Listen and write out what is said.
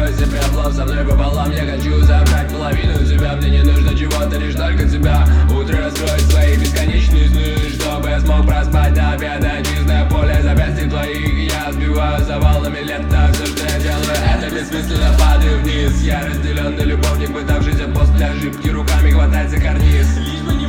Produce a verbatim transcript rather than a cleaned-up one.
строю себе плов, со мной пополам. Я хочу забрать половину тебя. Мне не нужно чего-то, лишь только тебя. Утро строить свои бесконечные сны, чтобы я смог проспать до обеда. Чистое поле запястья твоих я сбиваю завалами лета. Все, что я делаю, это бессмысленно, падаю вниз. Я разделенный любовник, пытавшийся после ошибки руками хватать за карниз.